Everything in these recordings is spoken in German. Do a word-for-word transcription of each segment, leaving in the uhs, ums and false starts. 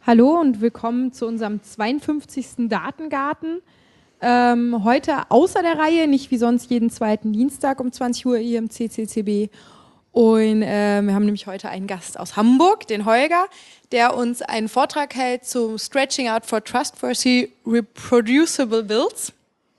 Hallo und willkommen zu unserem zweiundfünfzigsten Datengarten. Ähm, heute außer der Reihe, nicht wie sonst jeden zweiten Dienstag um zwanzig Uhr hier im C C C B. Und äh, wir haben nämlich heute einen Gast aus Hamburg, den Holger, der uns einen Vortrag hält zum Stretching Out for Trustworthy Reproducible Builds.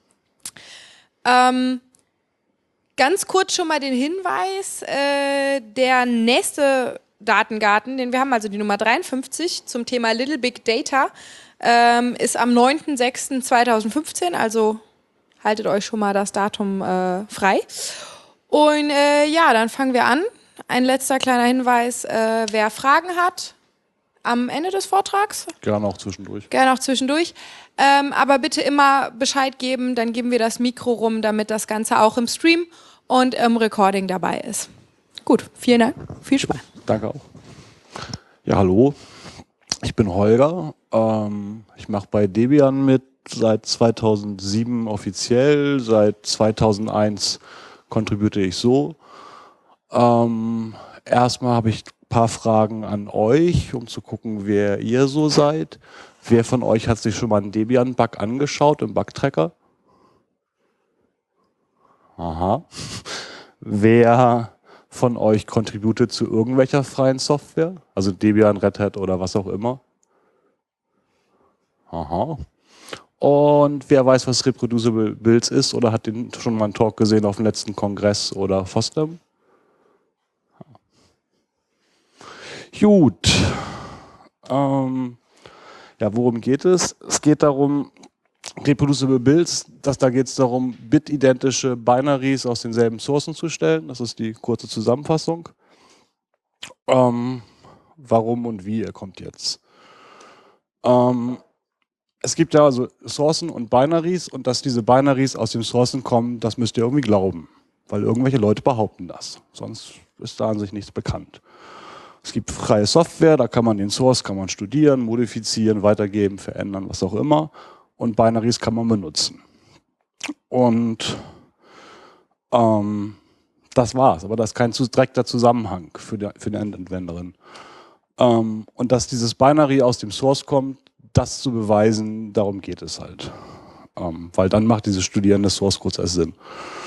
Ähm, ganz kurz schon mal den Hinweis, äh, der nächste Datengarten, den wir haben, also die Nummer dreiundfünfzig zum Thema Little Big Data, ähm, ist am neunten sechsten zweitausendfünfzehn, also haltet euch schon mal das Datum äh, frei. Und äh, ja, dann fangen wir an. Ein letzter kleiner Hinweis, äh, wer Fragen hat, am Ende des Vortrags. Gerne auch zwischendurch. Gerne auch zwischendurch. Ähm, aber bitte immer Bescheid geben, dann geben wir das Mikro rum, damit das Ganze auch im Stream und im Recording dabei ist. Gut, vielen Dank, viel Spaß. Danke auch. Ja, hallo, ich bin Holger. Ähm, ich mache bei Debian mit seit zweitausendsieben offiziell, seit zweitausendeins contribute ich so. Ähm, erstmal habe ich ein paar Fragen an euch, um zu gucken, wer ihr so seid. Wer von euch hat sich schon mal einen Debian-Bug angeschaut im Bug-Tracker? Aha. Wer von euch contributet zu irgendwelcher freien Software? Also Debian, Red Hat oder was auch immer? Aha. Und wer weiß, was Reproducible Builds ist oder hat den schon mal einen Talk gesehen auf dem letzten Kongress oder FOSDEM? Gut. Ähm, ja, worum geht es? Es geht darum, Reproducible Builds, dass da geht es darum, bitidentische Binaries aus denselben Sourcen zu stellen. Das ist die kurze Zusammenfassung. Ähm, warum und wie, er kommt jetzt. Ähm, es gibt ja also Sourcen und Binaries und dass diese Binaries aus den Sourcen kommen, das müsst ihr irgendwie glauben, weil irgendwelche Leute behaupten das. Sonst ist da an sich nichts bekannt. Es gibt freie Software, da kann man den Source kann man studieren, modifizieren, weitergeben, verändern, was auch immer. Und Binaries kann man benutzen. Und ähm, das war's. Aber das ist kein direkter Zusammenhang für die, für die Endanwenderin. Ähm, und dass dieses Binary aus dem Source kommt, das zu beweisen, darum geht es halt. Ähm, weil dann macht dieses Studieren des Source Codes erst Sinn.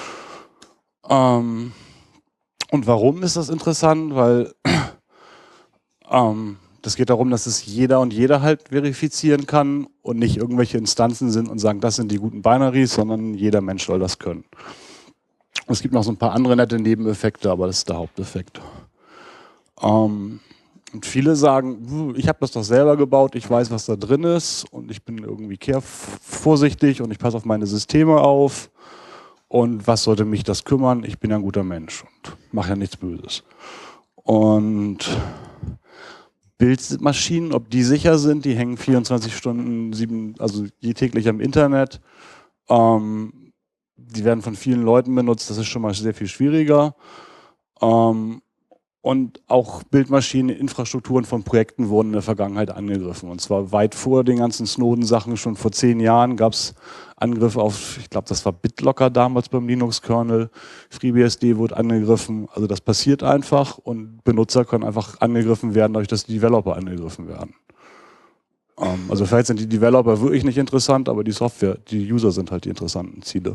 Ähm, und warum ist das interessant? Weil ähm, das geht darum, dass es jeder und jeder halt verifizieren kann und nicht irgendwelche Instanzen sind und sagen, das sind die guten Binaries, sondern jeder Mensch soll das können. Und es gibt noch so ein paar andere nette Nebeneffekte, aber das ist der Haupteffekt. Ähm, und viele sagen, ich habe das doch selber gebaut, ich weiß, was da drin ist und ich bin irgendwie vorsichtig und ich passe auf meine Systeme auf und was sollte mich das kümmern? Ich bin ja ein guter Mensch und mache ja nichts Böses. Und Bildmaschinen, ob die sicher sind, die hängen vierundzwanzig Stunden, sieben, also je täglich am Internet. Ähm, die werden von vielen Leuten benutzt, das ist schon mal sehr viel schwieriger. Ähm, und auch Bildmaschinen, Infrastrukturen von Projekten wurden in der Vergangenheit angegriffen. Und zwar weit vor den ganzen Snowden-Sachen, schon vor zehn Jahren gab es Angriffe auf, ich glaube, das war BitLocker damals beim Linux-Kernel, FreeBSD wurde angegriffen. Also das passiert einfach und Benutzer können einfach angegriffen werden, dadurch, dass die Developer angegriffen werden. Ähm, also vielleicht sind die Developer wirklich nicht interessant, aber die Software, die User sind halt die interessanten Ziele.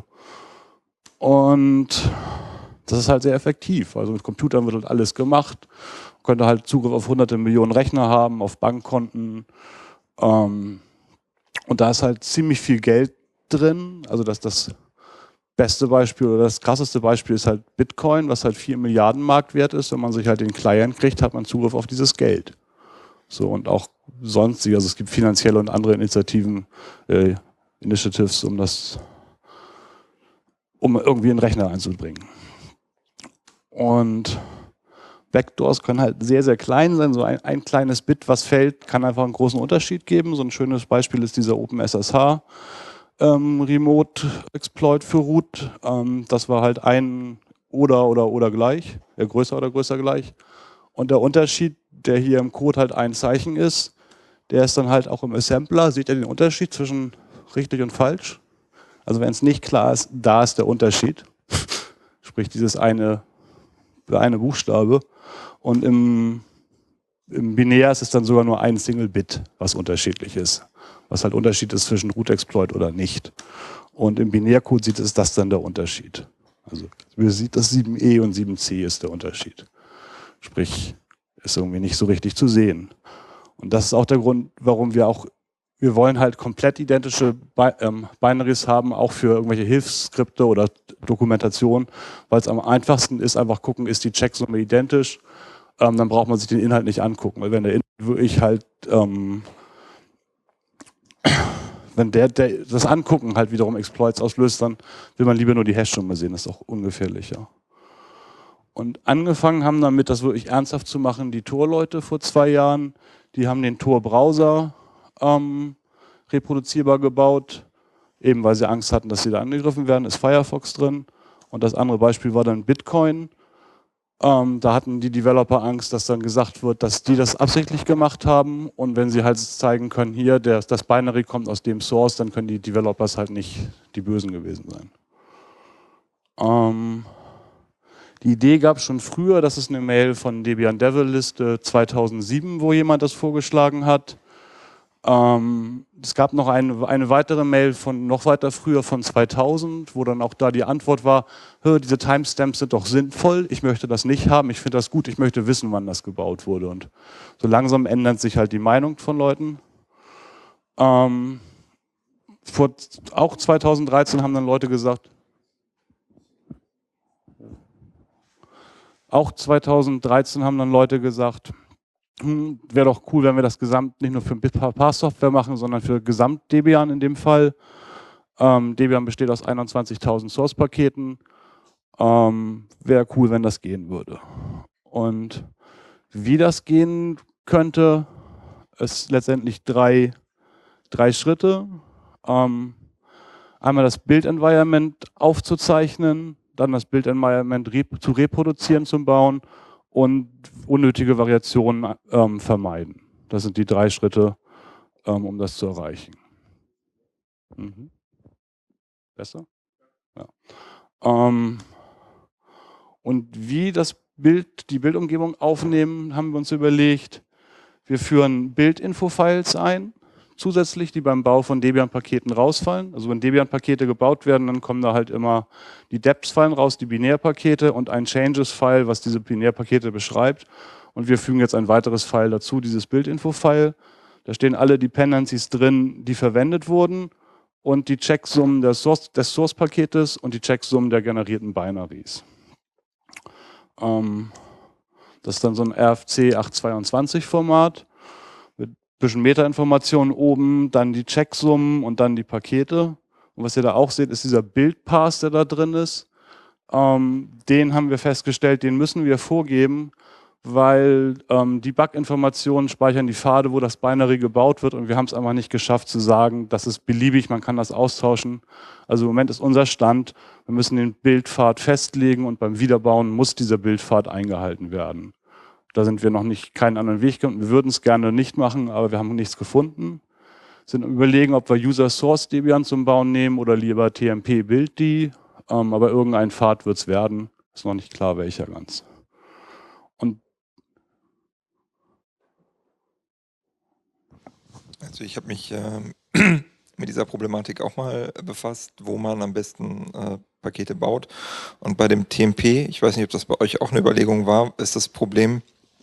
Und das ist halt sehr effektiv. Also mit Computern wird halt alles gemacht. Man könnte halt Zugriff auf hunderte Millionen Rechner haben, auf Bankkonten. Ähm, und da ist halt ziemlich viel Geld drin. Also das, das beste Beispiel oder das krasseste Beispiel ist halt Bitcoin, was halt vier Milliarden Markt wert ist. Wenn man sich halt den Client kriegt, hat man Zugriff auf dieses Geld. So und auch sonstige. Also es gibt finanzielle und andere Initiativen, äh, Initiatives, um das, um irgendwie einen Rechner einzubringen. Und Backdoors können halt sehr, sehr klein sein. So ein, ein kleines Bit, was fällt, kann einfach einen großen Unterschied geben. So ein schönes Beispiel ist dieser OpenSSH ähm, Remote Exploit für Root. Ähm, das war halt ein oder oder oder gleich, ja, größer oder größer gleich. Und der Unterschied, der hier im Code halt ein Zeichen ist, der ist dann halt auch im Assembler. Seht ihr den Unterschied zwischen richtig und falsch? Also wenn es nicht klar ist, da ist der Unterschied. Sprich dieses eine der eine Buchstabe. Und im im Binär ist es dann sogar nur ein Single-Bit, was unterschiedlich ist. Was halt Unterschied ist zwischen Root-Exploit oder nicht. Und im Binärcode sieht es das dann der Unterschied. Also man sieht, das sieben e und sieben c ist der Unterschied. Sprich, ist irgendwie nicht so richtig zu sehen. Und das ist auch der Grund, warum wir auch, wir wollen halt komplett identische Binaries haben, auch für irgendwelche Hilfsskripte oder Dokumentation, weil es am einfachsten ist, einfach gucken, ist die Checksumme identisch, ähm, dann braucht man sich den Inhalt nicht angucken. Weil wenn der Inhalt wirklich halt, ähm, wenn der, der das Angucken halt wiederum Exploits auslöst, dann will man lieber nur die Hash-Summe sehen, das ist auch ungefährlicher. Und angefangen haben damit, das wirklich ernsthaft zu machen, die Tor-Leute vor zwei Jahren. Die haben den Tor-Browser ähm, reproduzierbar gebaut, eben weil sie Angst hatten, dass sie da angegriffen werden, ist Firefox drin. Und das andere Beispiel war dann Bitcoin. Ähm, da hatten die Developer Angst, dass dann gesagt wird, dass die das absichtlich gemacht haben. Und wenn sie halt zeigen können, hier, der, das Binary kommt aus dem Source, dann können die Developers halt nicht die Bösen gewesen sein. Ähm, Die Idee gab es schon früher, das ist eine Mail von Debian Devil Liste zweitausendsieben, wo jemand das vorgeschlagen hat. Ähm, es gab noch eine, eine weitere Mail von noch weiter früher von zweitausend, wo dann auch da die Antwort war, diese Timestamps sind doch sinnvoll, ich möchte das nicht haben, ich finde das gut, ich möchte wissen, wann das gebaut wurde. Und so langsam ändert sich halt die Meinung von Leuten. Ähm, vor, auch zweitausenddreizehn haben dann Leute gesagt, Auch zweitausenddreizehn haben dann Leute gesagt, hm, wäre doch cool, wenn wir das Gesamt nicht nur für Bitpar-Software machen, sondern für Gesamt-Debian in dem Fall. Ähm, Debian besteht aus einundzwanzigtausend Source-Paketen. Ähm, wäre cool, wenn das gehen würde. Und wie das gehen könnte, ist letztendlich drei, drei Schritte. Ähm, einmal das Build-Environment aufzuzeichnen, dann das Build-Environment rep zu reproduzieren, zum Bauen und unnötige Variationen ähm, vermeiden. Das sind die drei Schritte, ähm, um das zu erreichen. Mhm. Besser? Ja. Ähm, und wie das Bild, die Bildumgebung aufnehmen, haben wir uns überlegt, wir führen Bildinfo-Files ein, zusätzlich, die beim Bau von Debian-Paketen rausfallen. Also wenn Debian-Pakete gebaut werden, dann kommen da halt immer die Depths-Files raus, die Binärpakete und ein Changes-File, was diese Binärpakete beschreibt. Und wir fügen jetzt ein weiteres File dazu, dieses Bildinfo-File. Da stehen alle Dependencies drin, die verwendet wurden und die Checksummen des Source, des Source-Paketes und die Checksummen der generierten Binaries. Ähm, das ist dann so ein R F C achthundertzweiundzwanzig Format. Bisschen Metainformationen oben, dann die Checksummen und dann die Pakete. Und was ihr da auch seht, ist dieser Bildpass, der da drin ist. Ähm, den haben wir festgestellt, den müssen wir vorgeben, weil ähm, die Bug-Informationen speichern die Pfade, wo das Binary gebaut wird und wir haben es einfach nicht geschafft zu sagen, das ist beliebig, man kann das austauschen. Also im Moment ist unser Stand, wir müssen den Bildpfad festlegen und beim Wiederbauen muss dieser Bildpfad eingehalten werden. Da sind wir noch nicht keinen anderen Weg gefunden. Wir würden es gerne nicht machen, aber wir haben nichts gefunden. Sind überlegen, ob wir User Source Debian zum Bauen nehmen oder lieber T M P Build die. Ähm, aber irgendein Pfad wird es werden. Ist noch nicht klar, welcher ganz. Und also ich habe mich äh, mit dieser Problematik auch mal befasst, wo man am besten äh, Pakete baut. Und bei dem T M P, ich weiß nicht, ob das bei euch auch eine Überlegung war, ist das Problem,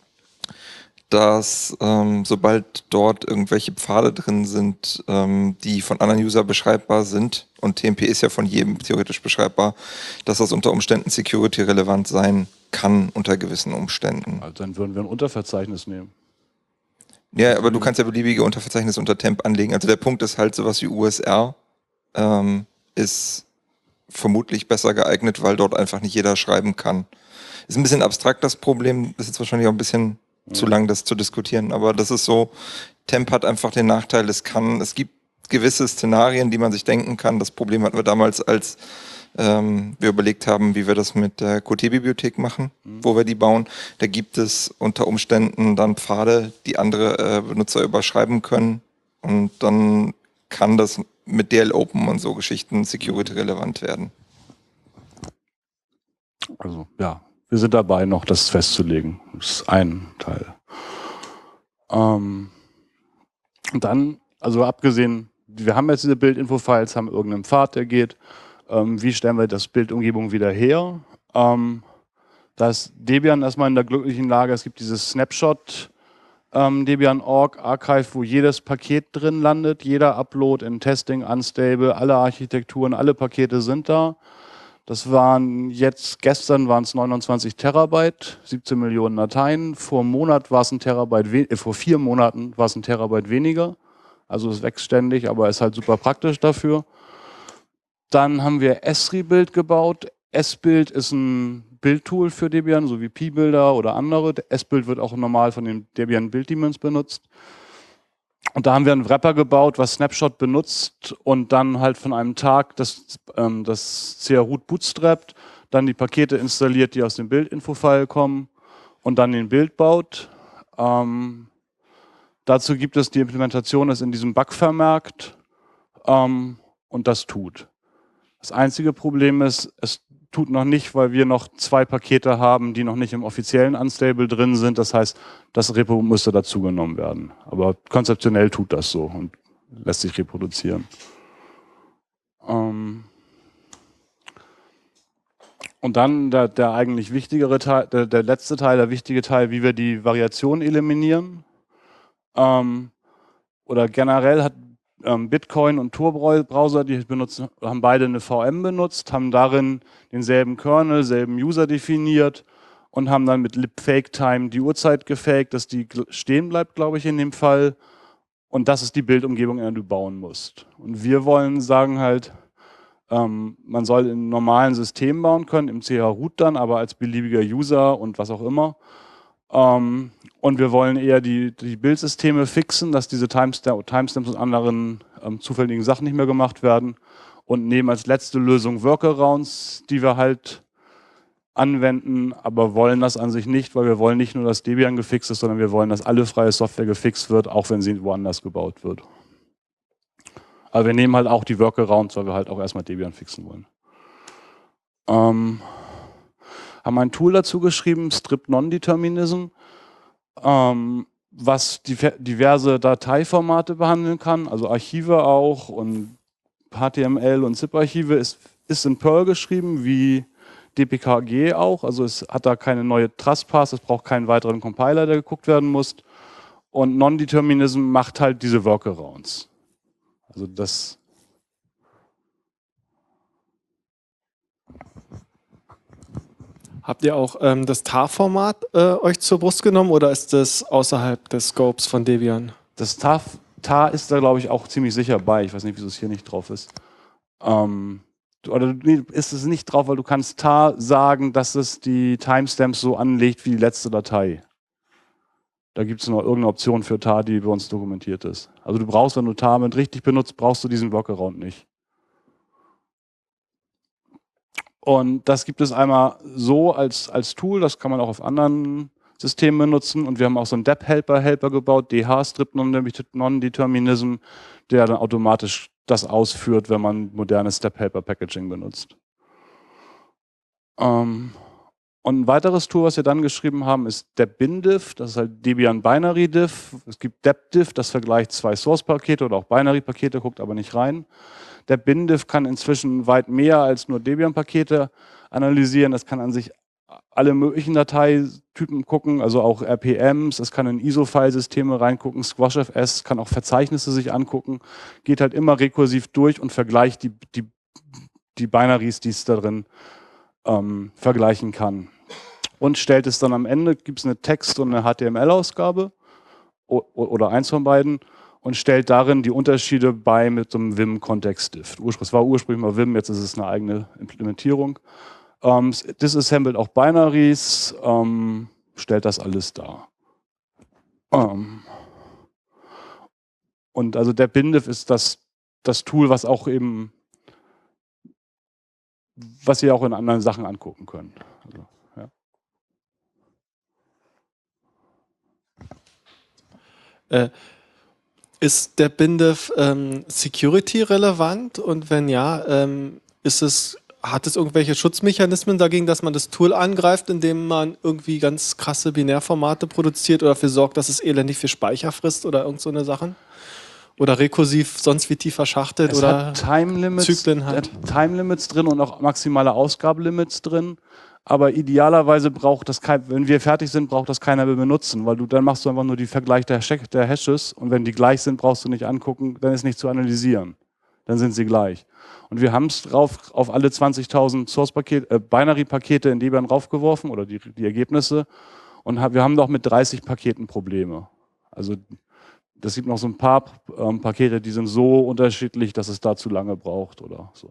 dass ähm, sobald dort irgendwelche Pfade drin sind, ähm, die von anderen User beschreibbar sind, und T M P ist ja von jedem theoretisch beschreibbar, dass das unter Umständen security-relevant sein kann, unter gewissen Umständen. Also dann würden wir ein Unterverzeichnis nehmen. Ja, aber du kannst ja beliebige Unterverzeichnisse unter Temp anlegen. Also der Punkt ist halt, sowas wie U S R ähm, ist vermutlich besser geeignet, weil dort einfach nicht jeder schreiben kann. Ist ein bisschen abstrakt, das Problem. Ist jetzt wahrscheinlich auch ein bisschen ja. zu lang, das zu diskutieren. Aber das ist so, Temp hat einfach den Nachteil, es kann, es gibt gewisse Szenarien, die man sich denken kann. Das Problem hatten wir damals, als ähm, wir überlegt haben, wie wir das mit der Qt-Bibliothek machen, mhm. wo wir die bauen. Da gibt es unter Umständen dann Pfade, die andere äh, Benutzer überschreiben können. Und dann kann das mit D L Open und so Geschichten security-relevant werden. Also ja, wir sind dabei noch, das festzulegen. Das ist ein Teil. Ähm, und dann, also abgesehen, wir haben jetzt diese Bildinfo-Files, haben irgendeinen Pfad, der geht. Ähm, wie stellen wir das Bildumgebung wieder her? Ähm, da ist Debian erstmal in der glücklichen Lage, es gibt dieses Snapshot ähm, Debian Punkt org Archive, wo jedes Paket drin landet, jeder Upload in Testing, Unstable, alle Architekturen, alle Pakete sind da. Das waren jetzt, gestern waren es neunundzwanzig Terabyte, siebzehn Millionen Dateien. Vor einem Monat war es ein Terabyte, äh, vor vier Monaten war es ein Terabyte weniger. Also es wächst ständig, aber ist halt super praktisch dafür. Dann haben wir Esri-Build gebaut. S-Build ist ein Bildtool für Debian, so wie P-Builder oder andere. S-Build wird auch normal von den Debian Build-Daemons benutzt. Und da haben wir einen Wrapper gebaut, was Snapshot benutzt und dann halt von einem Tag das, ähm, das C R-Root bootstrapped, dann die Pakete installiert, die aus dem Build-Info-File kommen und dann den Build baut. Ähm, dazu gibt es die Implementation, ist in diesem Bug vermerkt ähm, und das tut. Das einzige Problem ist, es tut noch nicht, weil wir noch zwei Pakete haben, die noch nicht im offiziellen Unstable drin sind. Das heißt, das Repo müsste dazugenommen werden. Aber konzeptionell tut das so und lässt sich reproduzieren. Ähm und dann der, der eigentlich wichtigere Teil, der, der letzte Teil, der wichtige Teil, wie wir die Variation eliminieren. Ähm oder generell hat ähm, Bitcoin und Tor-Browser, die benutzen, haben beide eine V M benutzt, haben darin denselben Kernel, selben User definiert und haben dann mit libfake-time die Uhrzeit gefaked, dass die stehen bleibt, glaube ich, in dem Fall. Und das ist die Bildumgebung, in der du bauen musst. Und wir wollen sagen halt, ähm, man soll in normalen Systemen bauen können, im C H-Root dann, aber als beliebiger User und was auch immer. Ähm, und wir wollen eher die, die Bildsysteme fixen, dass diese Timestamp, Timestamps und anderen ähm, zufälligen Sachen nicht mehr gemacht werden. Und nehmen als letzte Lösung Workarounds, die wir halt anwenden, aber wollen das an sich nicht, weil wir wollen nicht nur, dass Debian gefixt ist, sondern wir wollen, dass alle freie Software gefixt wird, auch wenn sie woanders gebaut wird. Aber wir nehmen halt auch die Workarounds, weil wir halt auch erstmal Debian fixen wollen. Ähm, haben ein Tool dazu geschrieben, Strip Non-Determinism, ähm, was die, diverse Dateiformate behandeln kann, also Archive auch und H T M L und ZIP-Archive, ist, ist in Perl geschrieben, wie D P K G auch, also es hat da keine neue Trustpass, es braucht keinen weiteren Compiler, der geguckt werden muss. Und Non-Determinism macht halt diese Workarounds. Also das... Habt ihr auch ähm, das tar-Format äh, euch zur Brust genommen oder ist das außerhalb des Scopes von Debian? Das tar, tar ist da, glaube ich, auch ziemlich sicher bei. Ich weiß nicht, wieso es hier nicht drauf ist. Ähm, oder nee, ist es nicht drauf, weil du kannst tar sagen, dass es die Timestamps so anlegt wie die letzte Datei. Da gibt es noch irgendeine Option für tar, die bei uns dokumentiert ist. Also du brauchst, wenn du tar mit richtig benutzt, brauchst du diesen Workaround nicht. Und das gibt es einmal so als, als Tool, das kann man auch auf anderen Systemen benutzen. Und wir haben auch so einen Dep-Helper-Helper gebaut, D H-Strip Non-Determinism, der dann automatisch das ausführt, wenn man modernes Step-Helper-Packaging benutzt. Ähm, und ein weiteres Tool, was wir dann geschrieben haben, ist Dep-Bin-Diff. Das ist halt Debian Binary-Diff. Es gibt Dep-Diff, das vergleicht zwei Source-Pakete oder auch Binary-Pakete, guckt aber nicht rein. Der Bin-Diff kann inzwischen weit mehr als nur Debian-Pakete analysieren. Es kann an sich alle möglichen Dateitypen gucken, also auch R P Ms. Es kann in I S O-File-Systeme reingucken, SquashFS, kann auch Verzeichnisse sich angucken. Geht halt immer rekursiv durch und vergleicht die, die, die Binaries, die es da drin ähm, vergleichen kann. Und stellt es dann am Ende, gibt es eine Text- und eine H T M L-Ausgabe oder eins von beiden. Und stellt darin die Unterschiede bei mit so einem Vim-Kontext-Diff. Es war ursprünglich mal Vim, jetzt ist es eine eigene Implementierung. Ähm, disassembelt auch Binaries, ähm, stellt das alles dar. Ähm, und also der Bin-Diff ist das, das Tool, was auch eben, was ihr auch in anderen Sachen angucken könnt. Also, ja. Äh, Ist der Bin-Diff ähm, security relevant und wenn ja, ähm, ist es hat es irgendwelche Schutzmechanismen dagegen, dass man das Tool angreift, indem man irgendwie ganz krasse Binärformate produziert oder dafür sorgt, dass es elendig viel Speicher frisst oder irgend so eine Sachen? Oder rekursiv sonst wie tief verschachtelt Es oder hat Time Limits, Zyklen halt. hat Time Limits drin und auch maximale Ausgabelimits drin. Aber idealerweise braucht das kein, wenn wir fertig sind, braucht das keiner mehr benutzen, weil du dann machst du einfach nur die Vergleich der, Hash- der Hashes und wenn die gleich sind, brauchst du nicht angucken, dann ist nicht zu analysieren. Dann sind sie gleich. Und wir haben es drauf auf alle zwanzigtausend Source-Pakete, äh, Binary-Pakete in Debian raufgeworfen oder die, die Ergebnisse und hab, wir haben doch mit dreißig Paketen Probleme. Also das gibt noch so ein paar ähm, Pakete, die sind so unterschiedlich, dass es da zu lange braucht oder so.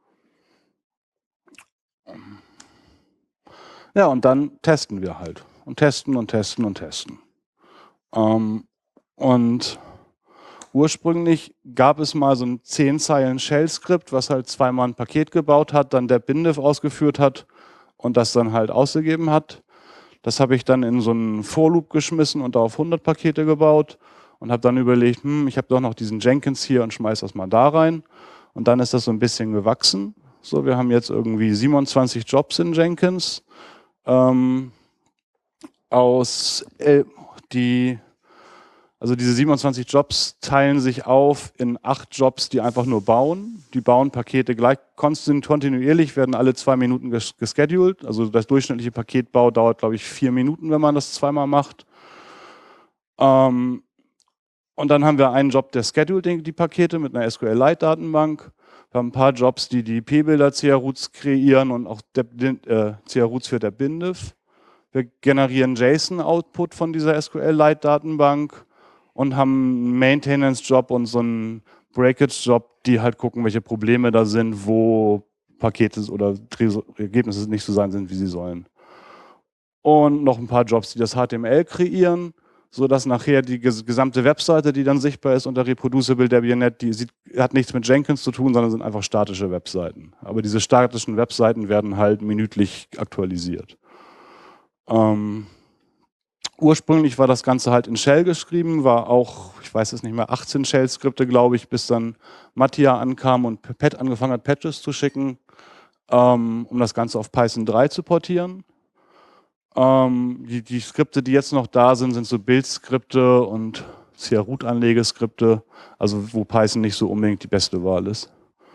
Ja, und dann testen wir halt. Und testen und testen und testen. Ähm, und ursprünglich gab es mal so ein zehn Zeilen Shell-Skript, was halt zweimal ein Paket gebaut hat, dann der bindiff ausgeführt hat und das dann halt ausgegeben hat. Das habe ich dann in so einen For-Loop geschmissen und da auf hundert Pakete gebaut. Und habe dann überlegt, hm, ich habe doch noch diesen Jenkins hier und schmeiß das mal da rein. Und dann ist das so ein bisschen gewachsen. So, wir haben jetzt irgendwie siebenundzwanzig Jobs in Jenkins. Ähm, aus äh, die, also diese siebenundzwanzig Jobs teilen sich auf in acht Jobs, die einfach nur bauen. Die bauen Pakete gleich konstant, kontinuierlich, werden alle zwei Minuten ges gescheduled. Also das durchschnittliche Paketbau dauert, glaube ich, vier Minuten, wenn man das zweimal macht. Ähm, Und dann haben wir einen Job, der scheduled die Pakete mit einer S Q Lite-Datenbank. Wir haben ein paar Jobs, die die P-Bilder-C R-Routes kreieren und auch äh, C R-Routes für der bindiff. Wir generieren JSON-Output von dieser S Q Lite-Datenbank und haben einen Maintenance-Job und so einen Breakage-Job, die halt gucken, welche Probleme da sind, wo Pakete oder Ergebnisse nicht so sein sind, wie sie sollen. Und noch ein paar Jobs, die das H T M L kreieren, so dass nachher die gesamte Webseite, die dann sichtbar ist unter Reproducible Debian Punkt net, die sieht, hat nichts mit Jenkins zu tun, sondern sind einfach statische Webseiten. Aber diese statischen Webseiten werden halt minütlich aktualisiert. Ähm, ursprünglich war das Ganze halt in Shell geschrieben, war auch, ich weiß es nicht mehr, achtzehn Shell-Skripte, glaube ich, bis dann Mattia ankam und Pat angefangen hat, Patches zu schicken, ähm, um das Ganze auf Python drei zu portieren. Ähm, die, die Skripte, die jetzt noch da sind, sind so Build-Skripte und C R-Root-Anlegeskripte, also wo Python nicht so unbedingt die beste Wahl ist.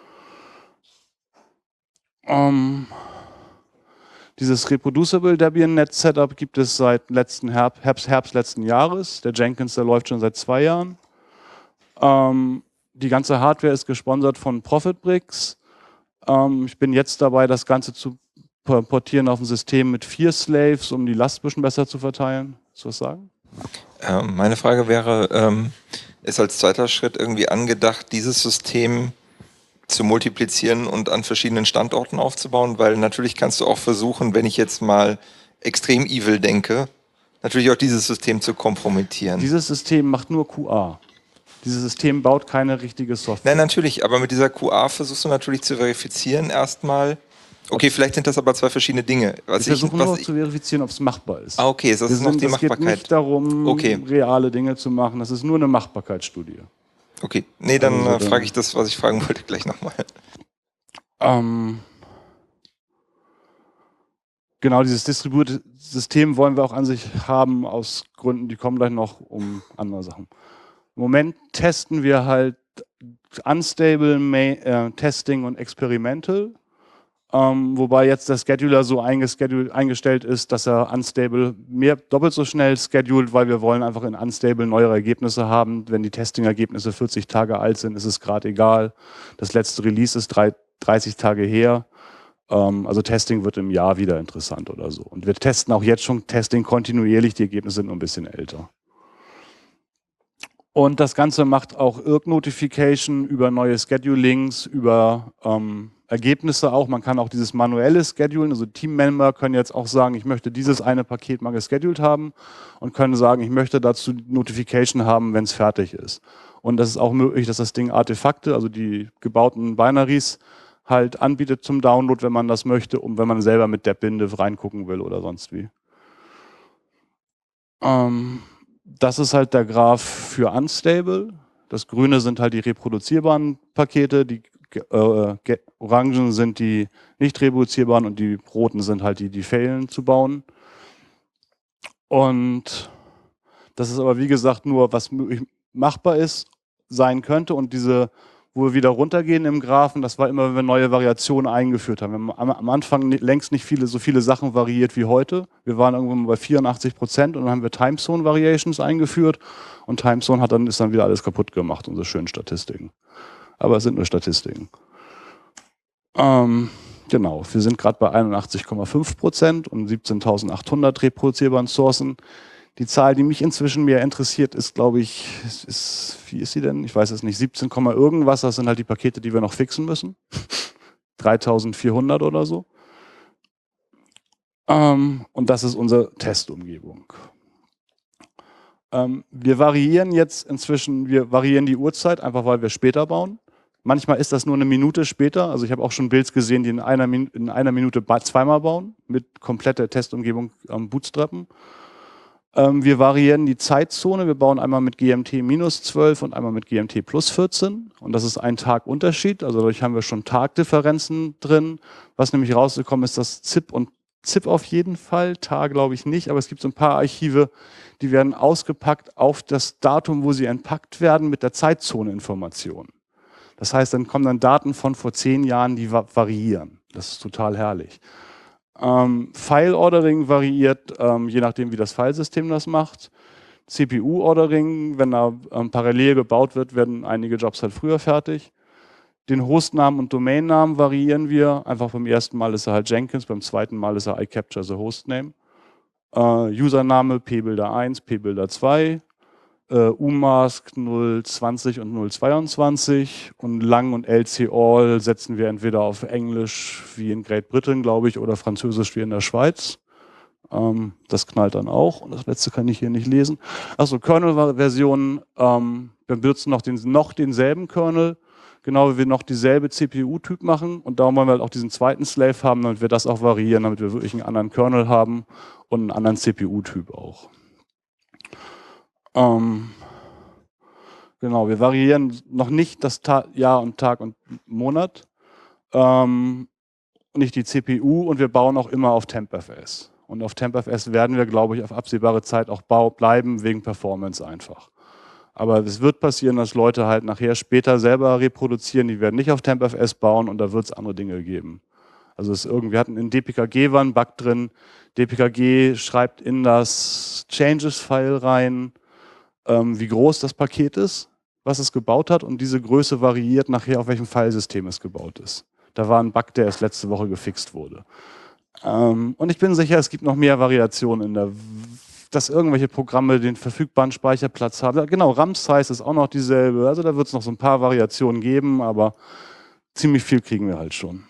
Ähm, dieses Reproducible Debian Net Setup gibt es seit letzten Herbst, Herbst, Herbst letzten Jahres. Der Jenkins, der läuft schon seit zwei Jahren. Ähm, die ganze Hardware ist gesponsert von Profitbricks. Ähm, ich bin jetzt dabei, das Ganze zu portieren auf ein System mit vier Slaves, um die Last ein bisschen besser zu verteilen. Willst du was sagen? Ähm, meine Frage wäre, ähm, ist als zweiter Schritt irgendwie angedacht, dieses System zu multiplizieren und an verschiedenen Standorten aufzubauen? Weil natürlich kannst du auch versuchen, wenn ich jetzt mal extrem evil denke, natürlich auch dieses System zu kompromittieren. Dieses System macht nur Q A. Dieses System baut keine richtige Software. Nein, natürlich, aber mit dieser Q A versuchst du natürlich zu verifizieren erstmal. Okay, vielleicht sind das aber zwei verschiedene Dinge. Was wir versuchen ich, was nur ich, zu verifizieren, ob es machbar ist. Ah, okay, das wir ist sind, noch die es Machbarkeit. Es geht nicht darum, okay. reale Dinge zu machen. Das ist nur eine Machbarkeitsstudie. Okay, nee, dann also, äh, frage ich das, was ich fragen wollte, gleich nochmal. Ähm, genau, dieses distribuierte System wollen wir auch an sich haben, aus Gründen, die kommen gleich noch, um andere Sachen. Im Moment testen wir halt Unstable, Main, äh, Testing und Experimental. Ähm, wobei jetzt der Scheduler so eingestellt ist, dass er Unstable mehr, doppelt so schnell schedult, weil wir wollen einfach in Unstable neuere Ergebnisse haben. Wenn die Testing-Ergebnisse vierzig Tage alt sind, ist es gerade egal. Das letzte Release ist drei, dreißig Tage her. Ähm, also Testing wird im Jahr wieder interessant oder so. Und wir testen auch jetzt schon Testing kontinuierlich, die Ergebnisse sind nur ein bisschen älter. Und das Ganze macht auch I R C-Notification über neue Schedulings, über ähm, Ergebnisse auch. Man kann auch dieses manuelle Schedulen, also Teammember können jetzt auch sagen, ich möchte dieses eine Paket mal gescheduled haben und können sagen, ich möchte dazu Notification haben, wenn es fertig ist. Und das ist auch möglich, dass das Ding Artefakte, also die gebauten Binaries, halt anbietet zum Download, wenn man das möchte, um wenn man selber mit der bindiff reingucken will oder sonst wie. Ähm, das ist halt der Graph für Unstable. Das Grüne sind halt die reproduzierbaren Pakete, die äh, Orangen sind die nicht reproduzierbaren und die roten sind halt die, die failen zu bauen. Und das ist aber wie gesagt nur, was machbar ist, sein könnte. Und diese, wo wir wieder runtergehen im Graphen, das war immer, wenn wir neue Variationen eingeführt haben. Wir haben am Anfang längst nicht viele, so viele Sachen variiert wie heute. Wir waren irgendwann bei vierundachtzig Prozent und dann haben wir Timezone Variations eingeführt und Timezone hat dann, ist dann wieder alles kaputt gemacht, unsere schönen Statistiken. Aber es sind nur Statistiken. Ähm, genau, wir sind gerade bei einundachtzig Komma fünf Prozent und siebzehntausendachthundert reproduzierbaren Sourcen. Die Zahl, die mich inzwischen mehr interessiert, ist, glaube ich, ist, wie ist sie denn? Ich weiß es nicht, siebzehn, irgendwas, das sind halt die Pakete, die wir noch fixen müssen. dreitausendvierhundert oder so. Ähm, und das ist unsere Testumgebung. Ähm, wir variieren jetzt inzwischen, wir variieren die Uhrzeit, einfach weil wir später bauen. Manchmal ist das nur eine Minute später. Also ich habe auch schon Builds gesehen, die in einer, Min in einer Minute zweimal bauen, mit kompletter Testumgebung am Bootstrappen. Ähm, wir variieren die Zeitzone. Wir bauen einmal mit G M T minus zwölf und einmal mit G M T plus vierzehn. Und das ist ein Tag Unterschied. Also dadurch haben wir schon Tagdifferenzen drin. Was nämlich rausgekommen ist, dass Z I P und Z I P auf jeden Fall, Tag glaube ich nicht, aber es gibt so ein paar Archive, die werden ausgepackt auf das Datum, wo sie entpackt werden mit der Zeitzone-Information. Das heißt, dann kommen dann Daten von vor zehn Jahren, die variieren. Das ist total herrlich. Ähm, File-Ordering variiert, ähm, je nachdem, wie das Filesystem das macht. C P U-Ordering, wenn da ähm, parallel gebaut wird, werden einige Jobs halt früher fertig. Den Hostnamen und Domainnamen variieren wir. Einfach beim ersten Mal ist er halt Jenkins, beim zweiten Mal ist er I capture the Hostname. Äh, Username pbuilder eins, pbuilder zwei. Uh, umask null zwanzig und null zweiundzwanzig und lang und L C all setzen wir entweder auf Englisch wie in Great Britain, glaube ich, oder Französisch wie in der Schweiz. Ähm, das knallt dann auch und das letzte kann ich hier nicht lesen. Achso, Kernel-Versionen, ähm, wir benutzen noch, den, noch denselben Kernel, genau wie wir noch dieselbe C P U-Typ machen und darum wollen wir halt auch diesen zweiten Slave haben, damit wir das auch variieren, damit wir wirklich einen anderen Kernel haben und einen anderen C P U-Typ auch. Ähm, genau, wir variieren noch nicht das Ta Jahr und Tag und Monat, ähm, nicht die C P U und wir bauen auch immer auf TempFS. Und auf TempFS werden wir, glaube ich, auf absehbare Zeit auch bleiben, wegen Performance einfach. Aber es wird passieren, dass Leute halt nachher später selber reproduzieren, die werden nicht auf TempFS bauen und da wird es andere Dinge geben. Also es irgendwie, wir hatten in D P K G war ein Bug drin, D P K G schreibt in das Changes-File rein, wie groß das Paket ist, was es gebaut hat und diese Größe variiert nachher, auf welchem Filesystem es gebaut ist. Da war ein Bug, der erst letzte Woche gefixt wurde. Ähm, und ich bin sicher, es gibt noch mehr Variationen in der, dass irgendwelche Programme den verfügbaren Speicherplatz haben. Genau, RAM-Size ist auch noch dieselbe, also da wird es noch so ein paar Variationen geben, aber ziemlich viel kriegen wir halt schon.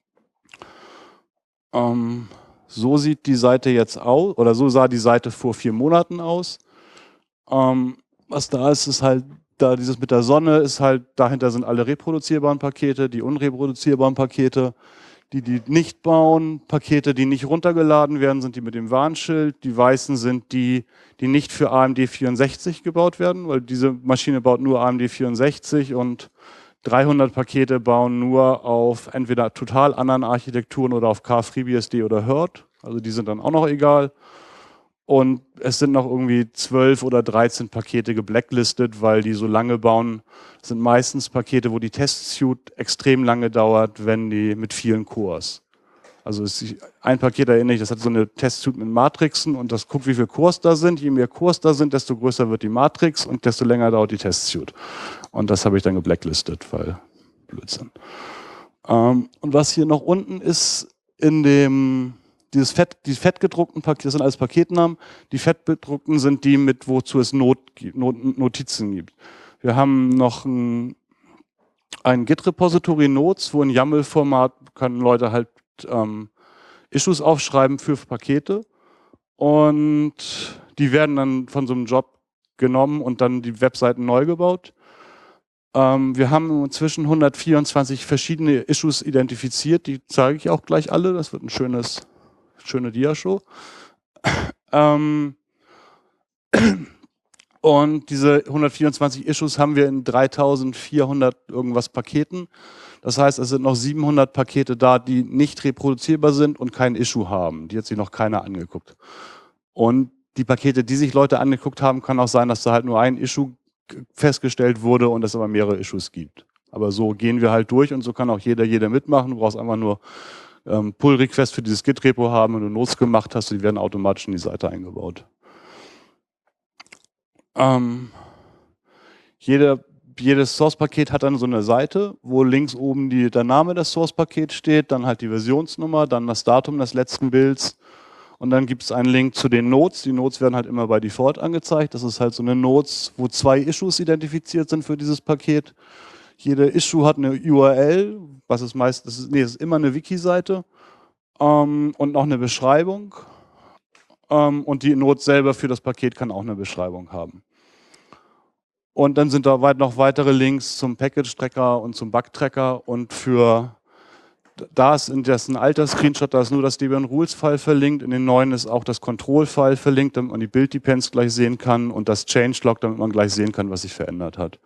Ähm, so sieht die Seite jetzt aus, oder so sah die Seite vor vier Monaten aus. Ähm, was da ist, ist halt, da dieses mit der Sonne ist halt, dahinter sind alle reproduzierbaren Pakete, die unreproduzierbaren Pakete, die die nicht bauen, Pakete, die nicht runtergeladen werden, sind die mit dem Warnschild, die weißen sind die, die nicht für A M D vierundsechzig gebaut werden, weil diese Maschine baut nur A M D vierundsechzig und dreihundert Pakete bauen nur auf entweder total anderen Architekturen oder auf KFreeBSD oder H E R D, also die sind dann auch noch egal. Und es sind noch irgendwie zwölf oder dreizehn Pakete geblacklistet, weil die so lange bauen. Das sind meistens Pakete, wo die Testsuite extrem lange dauert, wenn die mit vielen Cores. Also ist ein Paket erinnere ich, das hat so eine Testsuite mit Matrixen und das guckt, wie viele Cores da sind. Je mehr Cores da sind, desto größer wird die Matrix und desto länger dauert die Testsuite. Und das habe ich dann geblacklistet, weil Blödsinn. Ähm, und was hier noch unten ist, in dem Dieses fett, die fettgedruckten Pakete, das sind alles Paketnamen. Die fettbedruckten sind die, mit wozu es Not, Not, Notizen gibt. Wir haben noch ein, ein Git-Repository Notes, wo in YAML-Format können Leute halt ähm, Issues aufschreiben für Pakete. Und die werden dann von so einem Job genommen und dann die Webseiten neu gebaut. Ähm, wir haben inzwischen hundertvierundzwanzig verschiedene Issues identifiziert. Die zeige ich auch gleich alle. Das wird ein schönes schöne Dia-Show. ähm, Und diese hundertvierundzwanzig Issues haben wir in dreitausendvierhundert irgendwas Paketen. Das heißt, es sind noch siebenhundert Pakete da, die nicht reproduzierbar sind und kein Issue haben. Die hat sich noch keiner angeguckt. Und die Pakete, die sich Leute angeguckt haben, kann auch sein, dass da halt nur ein Issue festgestellt wurde und es aber mehrere Issues gibt. Aber so gehen wir halt durch und so kann auch jeder, jeder mitmachen. Du brauchst einfach nur ähm, Pull-Request für dieses Git-Repo haben, wenn du Notes gemacht hast, die werden automatisch in die Seite eingebaut. Ähm, jede, jedes Source-Paket hat dann so eine Seite, wo links oben die, der Name des Source-Pakets steht, dann halt die Versionsnummer, dann das Datum des letzten Builds und dann gibt es einen Link zu den Nodes. Die Nodes werden halt immer bei Default angezeigt. Das ist halt so eine Nodes, wo zwei Issues identifiziert sind für dieses Paket. Jede Issue hat eine U R L, was ist meist, das ist, nee, das ist immer eine Wiki-Seite ähm, und noch eine Beschreibung. Ähm, und die Node selber für das Paket kann auch eine Beschreibung haben. Und dann sind da weit noch weitere Links zum Package-Tracker und zum Bug-Tracker und für, da ist in dessen alter Screenshot, da ist nur das Debian Rules-File verlinkt, in den neuen ist auch das Control-File verlinkt, damit man die Build-Depends gleich sehen kann und das Changelog, damit man gleich sehen kann, was sich verändert hat.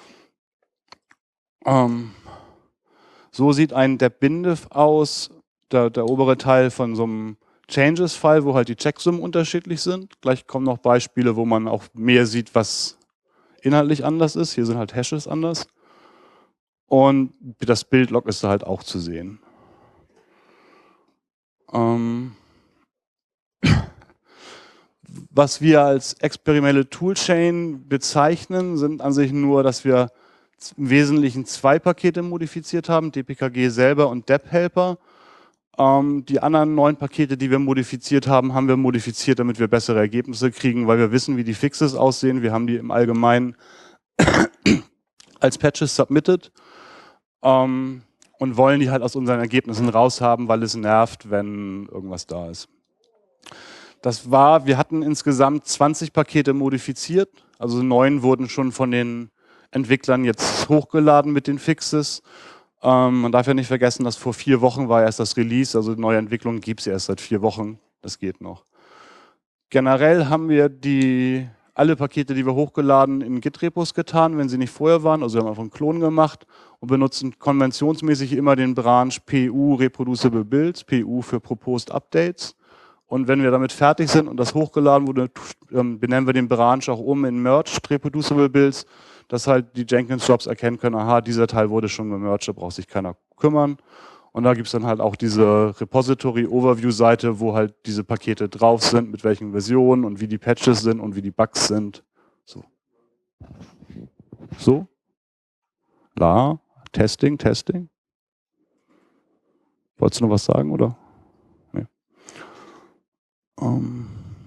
Ähm, so sieht ein Deb-Bindiff aus, der, der obere Teil von so einem Changes-File, wo halt die Checksummen unterschiedlich sind. Gleich kommen noch Beispiele, wo man auch mehr sieht, was inhaltlich anders ist. Hier sind halt Hashes anders. Und das Build-Log ist da halt auch zu sehen. Ähm Was wir als experimentelle Toolchain bezeichnen, sind an sich nur, dass wir im Wesentlichen zwei Pakete modifiziert haben, D P K G selber und Deb-Helper. Ähm, die anderen neun Pakete, die wir modifiziert haben, haben wir modifiziert, damit wir bessere Ergebnisse kriegen, weil wir wissen, wie die Fixes aussehen. Wir haben die im Allgemeinen als Patches submitted ähm, und wollen die halt aus unseren Ergebnissen raushaben, weil es nervt, wenn irgendwas da ist. Das war, wir hatten insgesamt zwanzig Pakete modifiziert, also neun wurden schon von den Entwicklern jetzt hochgeladen mit den Fixes. Ähm, man darf ja nicht vergessen, dass vor vier Wochen war erst das Release, also neue Entwicklungen gibt es erst seit vier Wochen, das geht noch. Generell haben wir die, alle Pakete, die wir hochgeladen, in Git-Repos getan, wenn sie nicht vorher waren, also wir haben einfach einen Klon gemacht und benutzen konventionsmäßig immer den Branch P U Reproducible Builds, P U für Proposed Updates. Und wenn wir damit fertig sind und das hochgeladen wurde, benennen wir den Branch auch um in Merged Reproducible Builds, dass halt die Jenkins-Jobs erkennen können, aha, dieser Teil wurde schon gemerged, da braucht sich keiner kümmern. Und da gibt es dann halt auch diese Repository-Overview-Seite, wo halt diese Pakete drauf sind, mit welchen Versionen und wie die Patches sind und wie die Bugs sind. So. So. La. Testing, Testing. Wolltest du noch was sagen, oder? Nee. Um.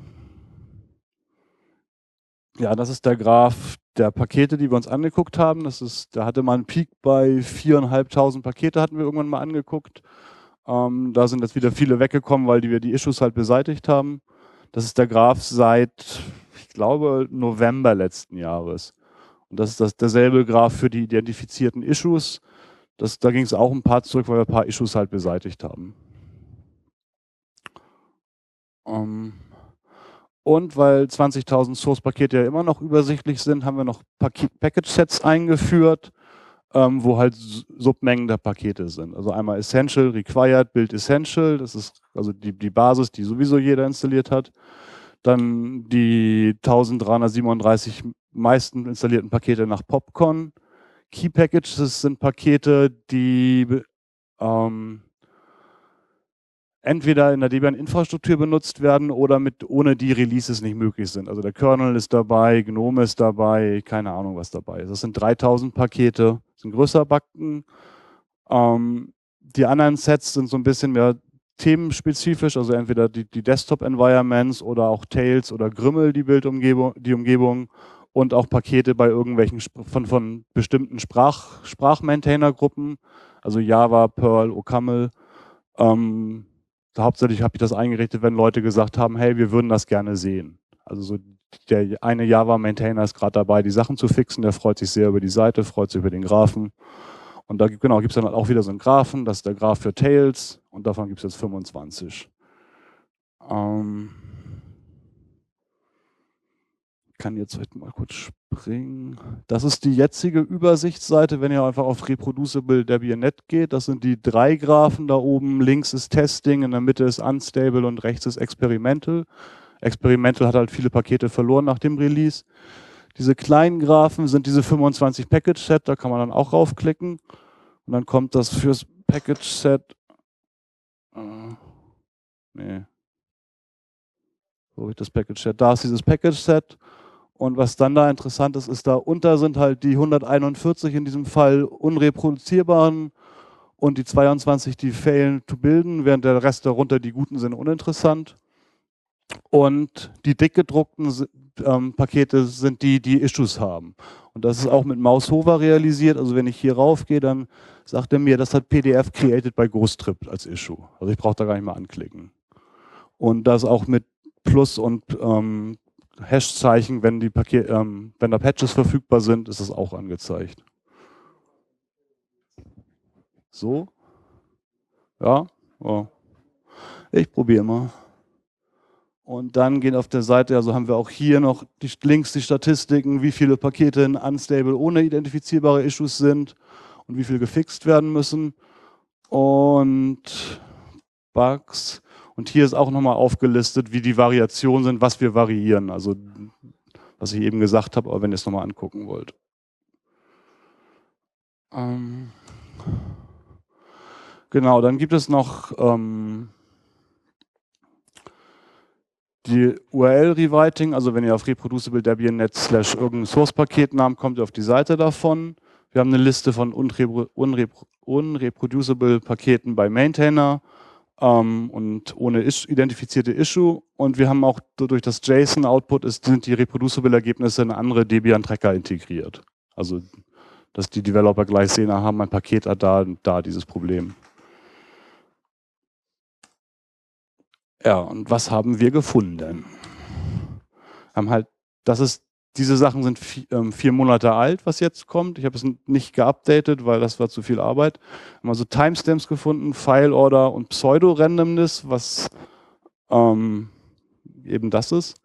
Ja, das ist der Graph der Pakete, die wir uns angeguckt haben. Das ist, da hatte man einen Peak bei viertausendfünfhundert Pakete, hatten wir irgendwann mal angeguckt. Ähm, da sind jetzt wieder viele weggekommen, weil die wir die Issues halt beseitigt haben. Das ist der Graph seit, ich glaube, November letzten Jahres. Und das ist das, derselbe Graph für die identifizierten Issues. Das, da ging es auch ein paar zurück, weil wir ein paar Issues halt beseitigt haben. Ähm, Und weil zwanzigtausend Source-Pakete ja immer noch übersichtlich sind, haben wir noch Package-Sets eingeführt, ähm, wo halt Submengen der Pakete sind. Also einmal Essential, Required, Build Essential, das ist also die, die Basis, die sowieso jeder installiert hat. Dann die eintausenddreihundertsiebenunddreißig meisten installierten Pakete nach Popcorn. Key Packages sind Pakete, die ähm, entweder in der Debian-Infrastruktur benutzt werden oder mit, ohne die Releases nicht möglich sind. Also der Kernel ist dabei, GNOME ist dabei, keine Ahnung, was dabei ist. Das sind dreitausend Pakete, sind größer Backen. Ähm, die anderen Sets sind so ein bisschen mehr themenspezifisch, also entweder die, die Desktop-Environments oder auch Tails oder Grimmel, die Bildumgebung, die Umgebung und auch Pakete bei irgendwelchen von, von bestimmten Sprach, Sprachmaintainer-Gruppen, also Java, Perl, OCaml. Ähm, Hauptsächlich habe ich das eingerichtet, wenn Leute gesagt haben, hey, wir würden das gerne sehen. Also so der eine Java-Maintainer ist gerade dabei, die Sachen zu fixen, der freut sich sehr über die Seite, freut sich über den Graphen. Und da genau, gibt es dann auch wieder so einen Graphen, das ist der Graph für Tails und davon gibt es jetzt fünfundzwanzig. Ähm kann jetzt heute mal kurz springen. Das ist die jetzige Übersichtsseite, wenn ihr einfach auf reproducible Debian Punkt net geht. Das sind die drei Graphen da oben. Links ist Testing, in der Mitte ist Unstable und rechts ist Experimental. Experimental hat halt viele Pakete verloren nach dem Release. Diese kleinen Graphen sind diese fünfundzwanzig Package-Set, da kann man dann auch raufklicken. Und dann kommt das fürs Package-Set. Äh, nee. Wo habe ich das Package-Set? Da ist dieses Package-Set. Und was dann da interessant ist, ist, da unter sind halt die hunderteinundvierzig in diesem Fall unreproduzierbaren und die zweiundzwanzig, die failen to bilden, während der Rest darunter, die guten, sind uninteressant. Und die dick gedruckten ähm, Pakete sind die, die Issues haben. Und das ist auch mit Mouse-Hover realisiert. Also wenn ich hier raufgehe, dann sagt er mir, das hat P D F created by Ghostrip als Issue. Also ich brauche da gar nicht mal anklicken. Und das auch mit Plus und ähm, Hash-Zeichen, wenn die Paket, ähm, wenn da Patches verfügbar sind, ist das auch angezeigt. So. Ja. Oh. Ich probiere mal. Und dann gehen auf der Seite, also haben wir auch hier noch die, links die Statistiken, wie viele Pakete in Unstable ohne identifizierbare Issues sind und wie viel gefixt werden müssen. Und Bugs. Und hier ist auch nochmal aufgelistet, wie die Variationen sind, was wir variieren. Also was ich eben gesagt habe, aber wenn ihr es nochmal angucken wollt. Ähm genau, dann gibt es noch ähm, die U R L-Rewriting, also wenn ihr auf reproducible Debian Punkt net slash irgendein Source-Paketnamen kommt ihr auf die Seite davon. Wir haben eine Liste von unrepro unrepro unreproducible Paketen bei Maintainer ähm, und ohne is identifizierte Issue. Und wir haben auch durch das JSON-Output sind die reproducible Ergebnisse in andere Debian-Tracker integriert. Also dass die Developer gleich sehen, aha, mein Paket hat da, da dieses Problem. Ja, und was haben wir gefunden? Haben halt, das ist, diese Sachen sind vier, ähm, vier Monate alt, was jetzt kommt. Ich habe es nicht geupdatet, weil das war zu viel Arbeit. Haben also Timestamps gefunden, File-Order und Pseudo-Randomness, was ähm, eben das ist.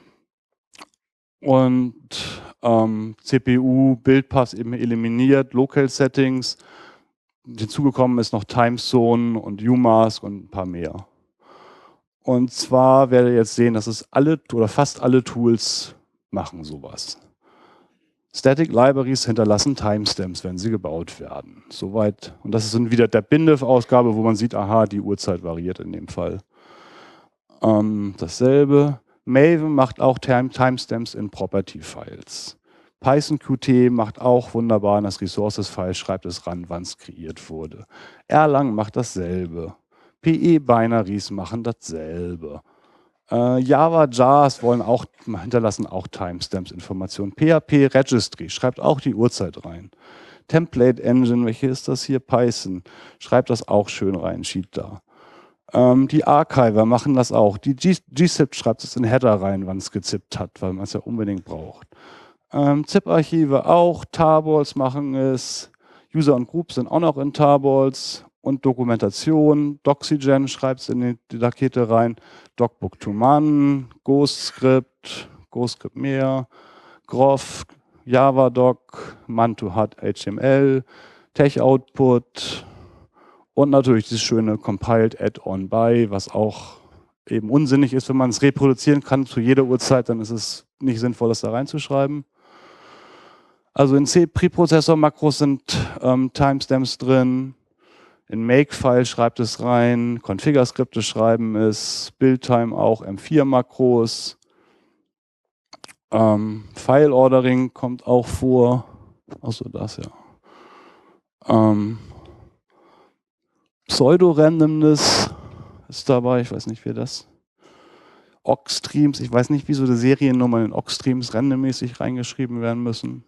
Und ähm, C P U, Bildpass eben eliminiert, Local Settings. Hinzugekommen ist noch Timezone und U mask und ein paar mehr. Und zwar werdet ihr jetzt sehen, dass es alle oder fast alle Tools machen sowas. Static Libraries hinterlassen Timestamps, wenn sie gebaut werden. Soweit. Und das ist dann wieder der Bindev-Ausgabe, wo man sieht, aha, die Uhrzeit variiert in dem Fall. Ähm, dasselbe. Maven macht auch Timestamps in Property-Files. PythonQt macht auch wunderbar in das Resources-File, schreibt es ran, wann es kreiert wurde. Erlang macht dasselbe. P E-Binaries machen dasselbe. Äh, Java, Jars wollen auch, hinterlassen auch Timestamps-Informationen. P H P Registry schreibt auch die Uhrzeit rein. Template Engine, welche ist das hier? Python, schreibt das auch schön rein, steht da. Ähm, die Archiver machen das auch. Die gzip schreibt es in Header rein, wann es gezippt hat, weil man es ja unbedingt braucht. Ähm, Zip-Archive auch, Tarballs machen es. User und Groups sind auch noch in Tarballs. Und Dokumentation, Doxygen schreibt es in die, die Pakete rein, Docbook to Man, Ghostscript, Ghostscript mehr, Groff, JavaDoc, Man to H T M L, TechOutput und natürlich dieses schöne Compiled Add-on by, was auch eben unsinnig ist, wenn man es reproduzieren kann zu jeder Uhrzeit, dann ist es nicht sinnvoll, das da reinzuschreiben. Also in C-Preprozessor-Makros sind ähm, Timestamps drin. In Makefile schreibt es rein, Configure-Skripte schreiben es, Buildtime auch, M vier Makros. Ähm, File-Ordering kommt auch vor. Achso, das ja. Ähm, Pseudo-Randomness ist dabei, ich weiß nicht, wer das. Ox-Streams, ich weiß nicht, wieso die Seriennummern in Ox-Streams randommäßig reingeschrieben werden müssen.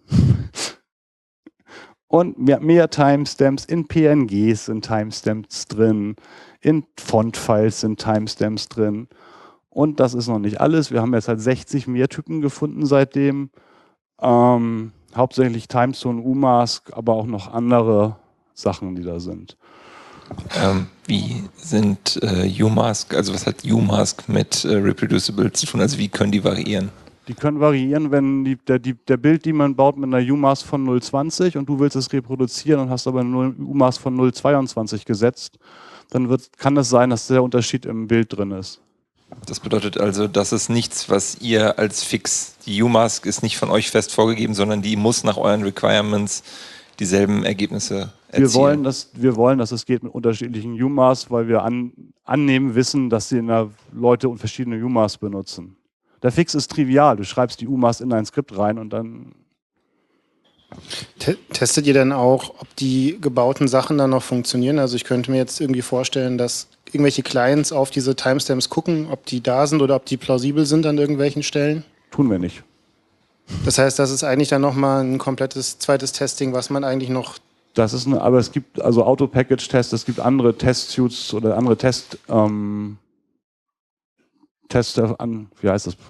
Und mehr, mehr Timestamps, in P N Gs sind Timestamps drin, in Font-Files sind Timestamps drin. Und das ist noch nicht alles. Wir haben jetzt halt sechzig mehr Typen gefunden seitdem. Ähm, hauptsächlich Timezone, U mask, aber auch noch andere Sachen, die da sind. Ähm, wie sind äh, U mask, also was hat U mask mit äh, Reproducible zu tun? Also wie können die variieren? Die können variieren, wenn die, der, die, der Bild, die man baut, mit einer U M A S von null Komma zwanzig und du willst es reproduzieren und hast aber eine U M A S von null Komma zweiundzwanzig gesetzt, dann wird, kann es sein, dass der Unterschied im Bild drin ist. Das bedeutet also, das ist nichts, was ihr als fix, die U M A S ist nicht von euch fest vorgegeben, sondern die muss nach euren Requirements dieselben Ergebnisse erzielen. Wir wollen, dass, wir wollen, dass es geht mit unterschiedlichen U M A S, weil wir an, annehmen wissen, dass die in der Leute und verschiedene U M A S benutzen. Der Fix ist trivial, du schreibst die U M A S in ein Skript rein und dann... Testet ihr denn auch, ob die gebauten Sachen dann noch funktionieren? Also ich könnte mir jetzt irgendwie vorstellen, dass irgendwelche Clients auf diese Timestamps gucken, ob die da sind oder ob die plausibel sind an irgendwelchen Stellen? Tun wir nicht. Das heißt, das ist eigentlich dann nochmal ein komplettes zweites Testing, was man eigentlich noch... Das ist eine, aber es gibt also Auto-Package-Tests, es gibt andere Test-Suits oder andere Test... Ähm, Tester an, wie heißt das?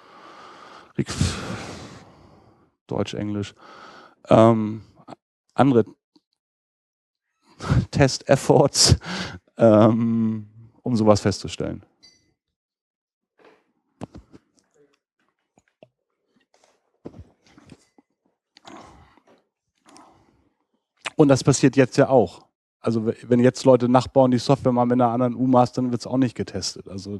Deutsch, Englisch. Ähm, andere Test-Efforts, ähm, um sowas festzustellen. Und das passiert jetzt ja auch. Also wenn jetzt Leute nachbauen die Software mal mit einer anderen U M A S, dann wird es auch nicht getestet. Also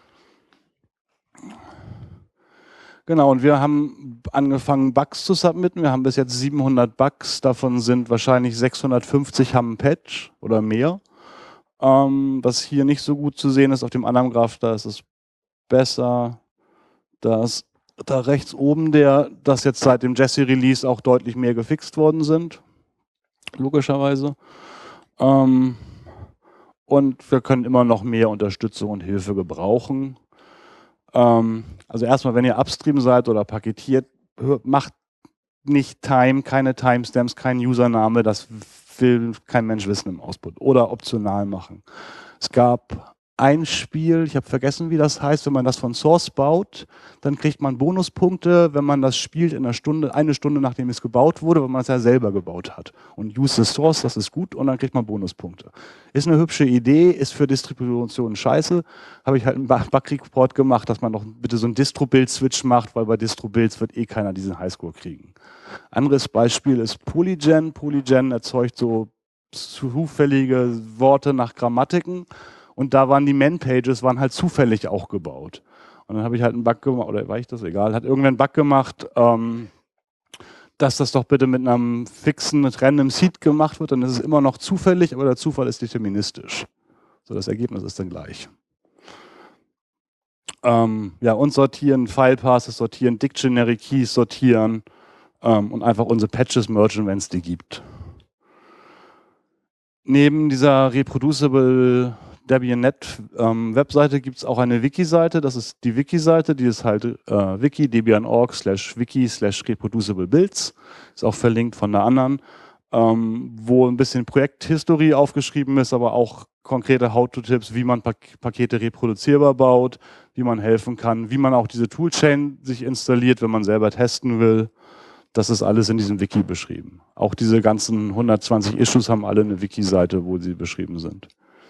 genau, und wir haben angefangen, Bugs zu submitten. Wir haben bis jetzt siebenhundert Bugs, davon sind wahrscheinlich sechshundertfünfzig haben ein Patch oder mehr. Ähm, was hier nicht so gut zu sehen ist, auf dem anderen Graph, da ist es besser. Da ist da rechts oben, der, dass jetzt seit dem Jessie-Release auch deutlich mehr gefixt worden sind. Logischerweise. Ähm, und wir können immer noch mehr Unterstützung und Hilfe gebrauchen. Ähm, also erstmal, wenn ihr upstream seid oder paketiert, macht nicht Time, keine Timestamps, kein Username, das will kein Mensch wissen im Output. Oder optional machen. Es gab ein Spiel, ich habe vergessen, wie das heißt, wenn man das von Source baut, dann kriegt man Bonuspunkte, wenn man das spielt in einer Stunde, eine Stunde nachdem es gebaut wurde, weil man es ja selber gebaut hat. Und use the source, das ist gut und dann kriegt man Bonuspunkte. Ist eine hübsche Idee, ist für Distributionen scheiße. Habe ich halt einen Bug-Report gemacht, dass man doch bitte so einen Distro-Build-Switch macht, weil bei Distro-Builds wird eh keiner diesen Highscore kriegen. Anderes Beispiel ist Polygen. Polygen erzeugt so zufällige Worte nach Grammatiken. Und da waren die Man-Pages waren halt zufällig auch gebaut. Und dann habe ich halt einen Bug gemacht, oder war ich das egal, hat irgendwer einen Bug gemacht, ähm, dass das doch bitte mit einem fixen, mit Random Seed gemacht wird. Dann ist es immer noch zufällig, aber der Zufall ist deterministisch. So, das Ergebnis ist dann gleich. Ähm, ja, und sortieren, File-Passes sortieren, Dictionary Keys sortieren ähm, und einfach unsere Patches mergen, wenn es die gibt. Neben dieser Reproducible Debian-Net ähm, Webseite gibt es auch eine Wiki-Seite, das ist die Wiki-Seite, die ist halt äh, wiki, debian.org slash wiki slash reproducible builds, ist auch verlinkt von der anderen, ähm, wo ein bisschen Projekthistorie aufgeschrieben ist, aber auch konkrete How-to-Tipps, wie man Pak Pakete reproduzierbar baut, wie man helfen kann, wie man auch diese Toolchain sich installiert, wenn man selber testen will. Das ist alles in diesem Wiki beschrieben. Auch diese ganzen hundertzwanzig Issues haben alle eine Wiki-Seite, wo sie beschrieben sind.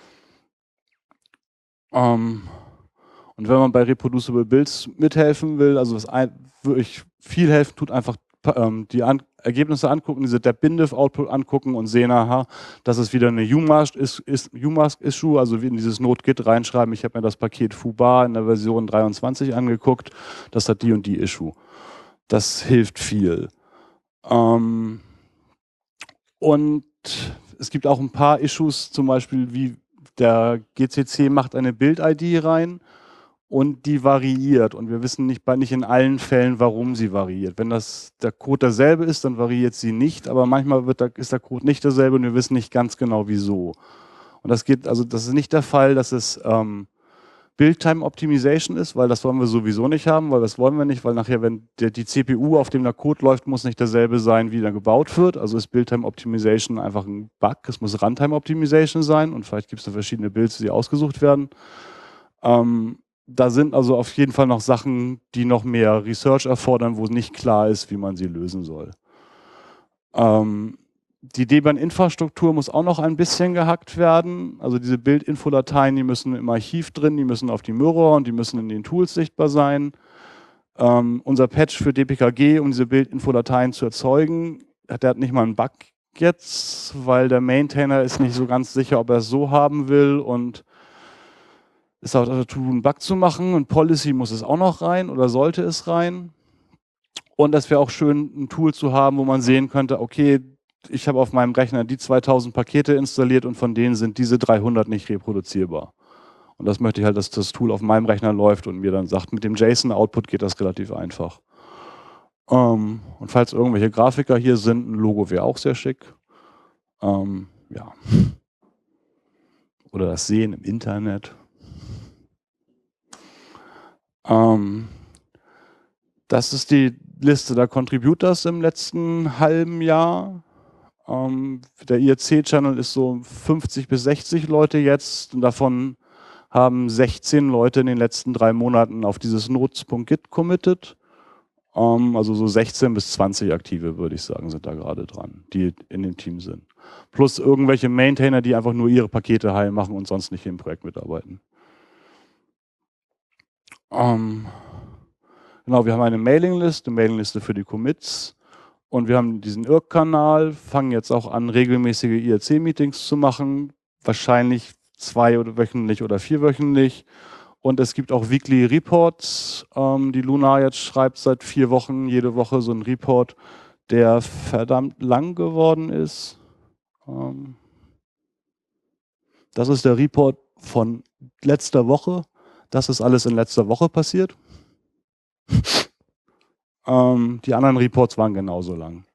Um, und wenn man bei Reproducible Builds mithelfen will, also was ein, wirklich viel helfen tut, einfach ähm, die an Ergebnisse angucken, diese Debian-Div-Output angucken und sehen, aha, das ist wieder eine U M A S-Issue, also wie in dieses Node-Git reinschreiben, ich habe mir das Paket foobar in der Version dreiundzwanzig angeguckt, das hat die und die Issue. Das hilft viel. Um, und es gibt auch ein paar Issues, zum Beispiel wie der G C C macht eine Build-I D rein und die variiert und wir wissen nicht, nicht in allen Fällen, warum sie variiert. Wenn das der Code derselbe ist, dann variiert sie nicht, aber manchmal wird da, ist der Code nicht derselbe und wir wissen nicht ganz genau, wieso. Und das geht, also das ist nicht der Fall, dass es ähm, Build-Time-Optimization ist, weil das wollen wir sowieso nicht haben, weil das wollen wir nicht, weil nachher, wenn der, die C P U, auf dem der Code läuft, muss nicht derselbe sein, wie der gebaut wird. Also ist Build-Time-Optimization einfach ein Bug. Es muss Runtime-Optimization sein und vielleicht gibt es da verschiedene Builds, die ausgesucht werden. Ähm, da sind also auf jeden Fall noch Sachen, die noch mehr Research erfordern, wo nicht klar ist, wie man sie lösen soll. Ähm, Die Debian-Infrastruktur muss auch noch ein bisschen gehackt werden. Also diese Bild-Info-Dateien, die müssen im Archiv drin, die müssen auf die Mirror und die müssen in den Tools sichtbar sein. Ähm, unser Patch für D P K G, um diese Bildinfodateien zu erzeugen, der hat nicht mal einen Bug jetzt, weil der Maintainer ist nicht so ganz sicher, ob er es so haben will und ist auch dazu, einen Bug zu machen. Und Policy muss es auch noch rein oder sollte es rein. Und das wäre auch schön, ein Tool zu haben, wo man sehen könnte, okay, ich habe auf meinem Rechner die zweitausend Pakete installiert und von denen sind diese dreihundert nicht reproduzierbar. Und das möchte ich halt, dass das Tool auf meinem Rechner läuft und mir dann sagt, mit dem JSON-Output geht das relativ einfach. Ähm, und falls irgendwelche Grafiker hier sind, ein Logo wäre auch sehr schick. Ähm, ja. Oder das Sehen im Internet. Ähm, das ist die Liste der Contributors im letzten halben Jahr. Ähm, der I R C-Channel ist so fünfzig bis sechzig Leute jetzt und davon haben sechzehn Leute in den letzten drei Monaten auf dieses notes.git committed. Um, also so sechzehn bis zwanzig Aktive, würde ich sagen, sind da gerade dran, die in dem Team sind. Plus irgendwelche Maintainer, die einfach nur ihre Pakete heil machen und sonst nicht im Projekt mitarbeiten. Um, genau, wir haben eine Mailingliste, eine Mailingliste für die Commits und wir haben diesen I R C-Kanal, fangen jetzt auch an, regelmäßige I R C-Meetings zu machen, wahrscheinlich zwei oder wöchentlich oder vierwöchentlich. Und es gibt auch Weekly Reports. Ähm, die Luna jetzt schreibt seit vier Wochen jede Woche so einen Report, der verdammt lang geworden ist. Ähm, das ist der Report von letzter Woche. Das ist alles in letzter Woche passiert. ähm, die anderen Reports waren genauso lang.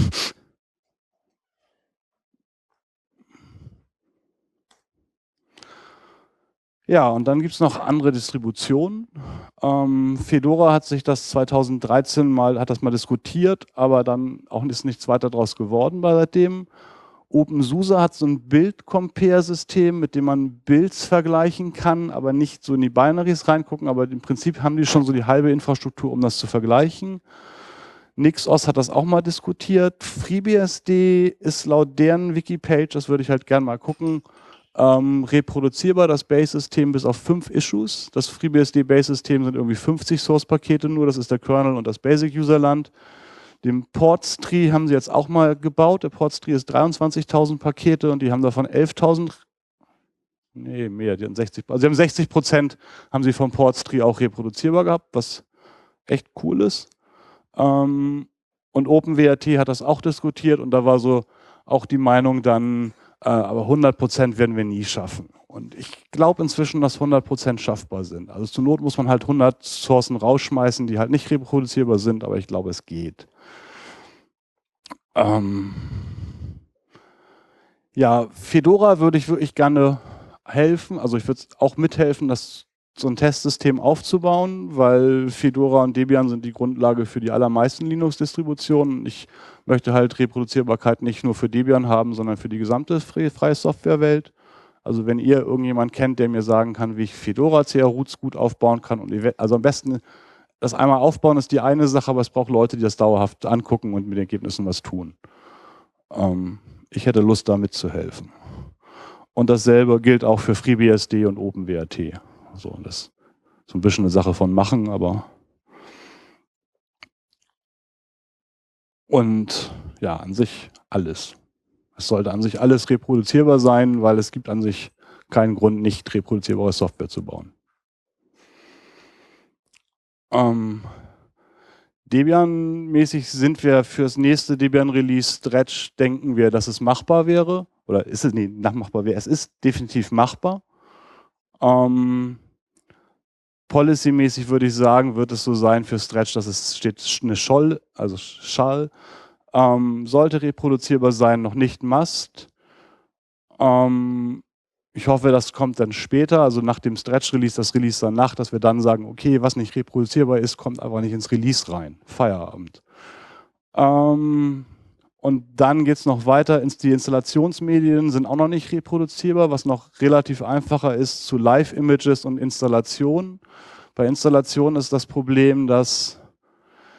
Ja, und dann gibt es noch andere Distributionen. Ähm, Fedora hat sich das zweitausenddreizehn mal, hat das mal diskutiert, aber dann auch ist nichts weiter draus geworden bei seitdem. OpenSUSE hat so ein Bild-Compare-System, mit dem man Builds vergleichen kann, aber nicht so in die Binaries reingucken, aber im Prinzip haben die schon so die halbe Infrastruktur, um das zu vergleichen. NixOS hat das auch mal diskutiert. FreeBSD ist laut deren Wikipage, das würde ich halt gerne mal gucken, Ähm, reproduzierbar, das Base-System bis auf fünf Issues. Das FreeBSD-Base-System sind irgendwie fünfzig Source-Pakete nur, das ist der Kernel und das Basic-Userland. Den Ports-Tree haben sie jetzt auch mal gebaut. Der Ports-Tree ist dreiundzwanzigtausend Pakete und die haben davon elftausend, nee, mehr, die haben sechzig, also sie haben sechzig Prozent haben sie vom Ports-Tree auch reproduzierbar gehabt, was echt cool ist. Ähm, und OpenWrt hat das auch diskutiert und da war so auch die Meinung dann, Uh, aber hundert Prozent werden wir nie schaffen. Und ich glaube inzwischen, dass hundert Prozent schaffbar sind. Also zur Not muss man halt hundert Sourcen rausschmeißen, die halt nicht reproduzierbar sind, aber ich glaube, es geht. Ähm ja, Fedora würde ich wirklich gerne helfen. Also ich würde auch mithelfen, das so ein Testsystem aufzubauen, weil Fedora und Debian sind die Grundlage für die allermeisten Linux-Distributionen. Ich möchte halt Reproduzierbarkeit nicht nur für Debian haben, sondern für die gesamte freie Softwarewelt. Also wenn ihr irgendjemand kennt, der mir sagen kann, wie ich Fedora C R-Roots gut aufbauen kann, und also am besten das einmal aufbauen ist die eine Sache, aber es braucht Leute, die das dauerhaft angucken und mit den Ergebnissen was tun. Ähm, ich hätte Lust, da mitzuhelfen. Und dasselbe gilt auch für FreeBSD und OpenWrt. So, das ist so ein bisschen eine Sache von machen, aber und ja, an sich alles. Es sollte an sich alles reproduzierbar sein, weil es gibt an sich keinen Grund, nicht reproduzierbare Software zu bauen. Ähm, Debian-mäßig sind wir fürs nächste Debian-Release Stretch, denken wir, dass es machbar wäre. Oder ist es, nee, nachmachbar wäre. Es ist definitiv machbar. Ähm, Policy-mäßig würde ich sagen, wird es so sein für Stretch, dass es steht eine Scholl, also Shall, ähm, sollte reproduzierbar sein, noch nicht must. Ähm, ich hoffe, das kommt dann später, also nach dem Stretch-Release, das Release danach, dass wir dann sagen, okay, was nicht reproduzierbar ist, kommt einfach nicht ins Release rein. Feierabend. Ähm, und dann geht es noch weiter, die Installationsmedien sind auch noch nicht reproduzierbar, was noch relativ einfacher ist zu Live-Images und Installation. Bei Installation ist das Problem, dass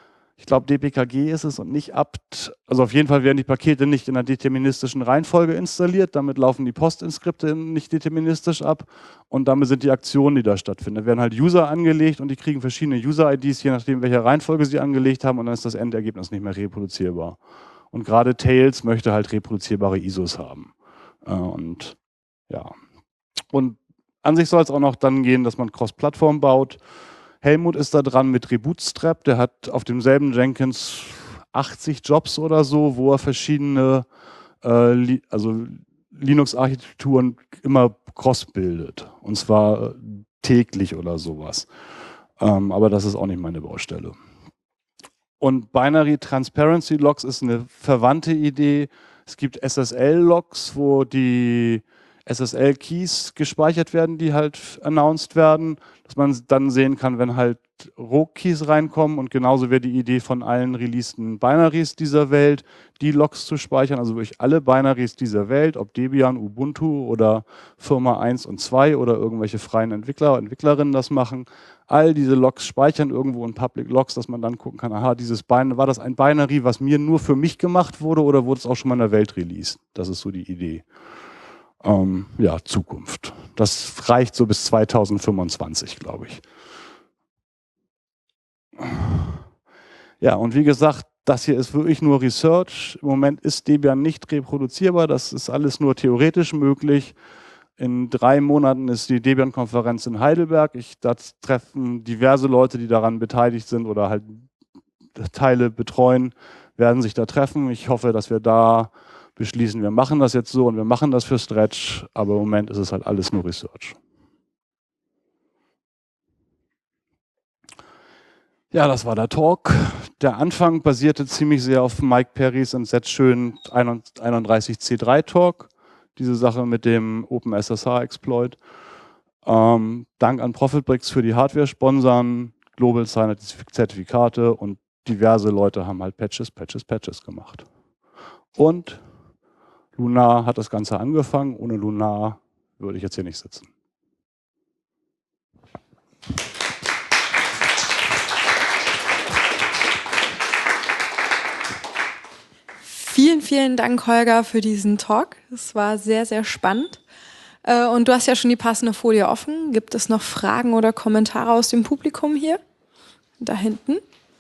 Ich glaube, D P K G ist es und nicht apt. Also auf jeden Fall werden die Pakete nicht in einer deterministischen Reihenfolge installiert. Damit laufen die Postinskripte nicht deterministisch ab. Und damit sind die Aktionen, die da stattfinden. Da werden halt User angelegt und die kriegen verschiedene User-I Ds, je nachdem, welcher Reihenfolge sie angelegt haben. Und dann ist das Endergebnis nicht mehr reproduzierbar. Und gerade Tails möchte halt reproduzierbare I S Os haben. Und ja. Und an sich soll es auch noch dann gehen, dass man Cross-Plattform baut. Helmut ist da dran mit Rebootstrap, der hat auf demselben Jenkins achtzig Jobs oder so, wo er verschiedene äh, Li also Linux-Architekturen immer cross bildet. Und zwar täglich oder sowas. Ähm, aber das ist auch nicht meine Baustelle. Und Binary Transparency Logs ist eine verwandte Idee. Es gibt S S L-Logs, wo die S S L-Keys gespeichert werden, die halt announced werden, dass man dann sehen kann, wenn halt Rogue-Keys reinkommen, und genauso wäre die Idee von allen releaseden Binaries dieser Welt, die Logs zu speichern, also wirklich alle Binaries dieser Welt, ob Debian, Ubuntu oder Firma eins und zwei oder irgendwelche freien Entwickler, Entwicklerinnen das machen, all diese Logs speichern irgendwo in Public Logs, dass man dann gucken kann, aha, dieses Bin- war das ein Binary, was mir nur für mich gemacht wurde, oder wurde es auch schon mal in der Welt released? Das ist so die Idee. Ähm, ja, Zukunft. Das reicht so bis zweitausendfünfundzwanzig, glaube ich. Ja, und wie gesagt, das hier ist wirklich nur Research. Im Moment ist Debian nicht reproduzierbar, das ist alles nur theoretisch möglich. In drei Monaten ist die Debian-Konferenz in Heidelberg. Ich, da treffen diverse Leute, die daran beteiligt sind oder halt Teile betreuen, werden sich da treffen. Ich hoffe, dass wir da beschließen, wir machen das jetzt so und wir machen das für Stretch, aber im Moment ist es halt alles nur Research. Ja, das war der Talk. Der Anfang basierte ziemlich sehr auf Mike Perrys und Setz schön einunddreißig C drei Talk, diese Sache mit dem OpenSSH-Exploit. Ähm, Dank an Profitbricks für die Hardware-Sponsern, Global Signer Zertifikate, und diverse Leute haben halt Patches, Patches, Patches gemacht. Und Lunar hat das Ganze angefangen. Ohne Lunar würde ich jetzt hier nicht sitzen. Vielen, vielen Dank, Holger, für diesen Talk. Es war sehr, sehr spannend. Und du hast ja schon die passende Folie offen. Gibt es noch Fragen oder Kommentare aus dem Publikum hier? Da hinten.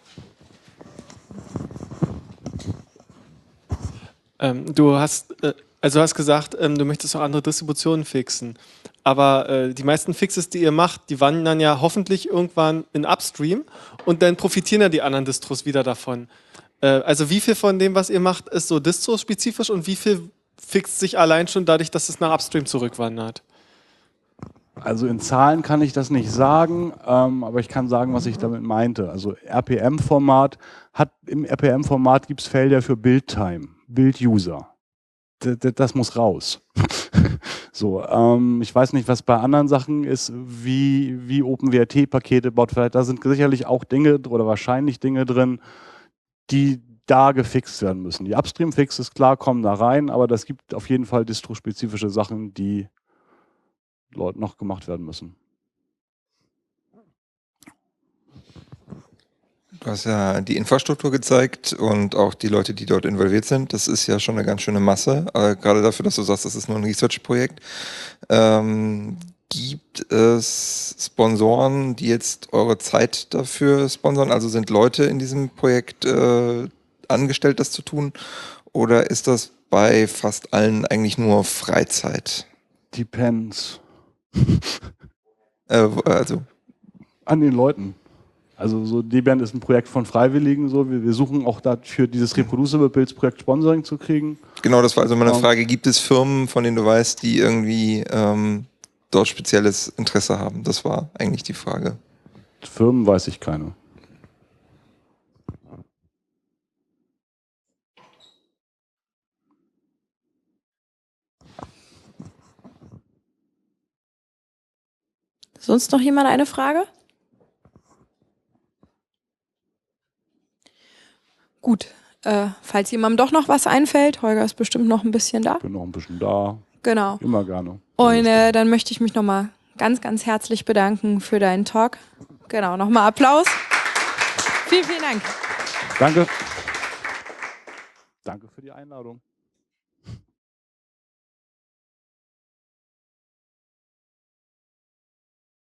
Ähm, du hast, äh, also du hast gesagt, ähm, du möchtest auch andere Distributionen fixen. Aber äh, die meisten Fixes, die ihr macht, die wandern ja hoffentlich irgendwann in Upstream und dann profitieren ja die anderen Distros wieder davon. Äh, also wie viel von dem, was ihr macht, ist so Distro-spezifisch und wie viel fixt sich allein schon dadurch, dass es nach Upstream zurückwandert? Also in Zahlen kann ich das nicht sagen, ähm, aber ich kann sagen, was ich damit meinte. Also R P M-Format hat, im R P M-Format gibt es Felder für Build-Time, Build-User. D- d- das muss raus. So, ähm, ich weiß nicht, was bei anderen Sachen ist, wie, wie OpenWrt-Pakete baut. Vielleicht, da sind sicherlich auch Dinge oder wahrscheinlich Dinge drin, die da gefixt werden müssen. Die Upstream-Fixes, klar, kommen da rein, aber das gibt auf jeden Fall distro-spezifische Sachen, die Leute noch gemacht werden müssen. Du hast ja die Infrastruktur gezeigt und auch die Leute, die dort involviert sind. Das ist ja schon eine ganz schöne Masse, äh, gerade dafür, dass du sagst, das ist nur ein Research-Projekt. Ähm, gibt es Sponsoren, die jetzt eure Zeit dafür sponsern? Also sind Leute in diesem Projekt äh, angestellt, das zu tun? Oder ist das bei fast allen eigentlich nur Freizeit? Depends. äh, also An den Leuten. Also so Debian ist ein Projekt von Freiwilligen. So. Wir, wir suchen auch dafür, dieses Reproducible Builds Projekt Sponsoring zu kriegen. Genau, das war also meine Um, Frage. Gibt es Firmen, von denen du weißt, die irgendwie ähm, dort spezielles Interesse haben? Das war eigentlich die Frage. Firmen weiß ich keine. Sonst noch jemand eine Frage? Gut, äh, falls jemandem doch noch was einfällt, Holger ist bestimmt noch ein bisschen da. Ich bin noch ein bisschen da. Genau. Immer gerne. Und äh, dann möchte ich mich nochmal ganz, ganz herzlich bedanken für deinen Talk. Genau, nochmal Applaus. Vielen, vielen Dank. Danke. Danke für die Einladung.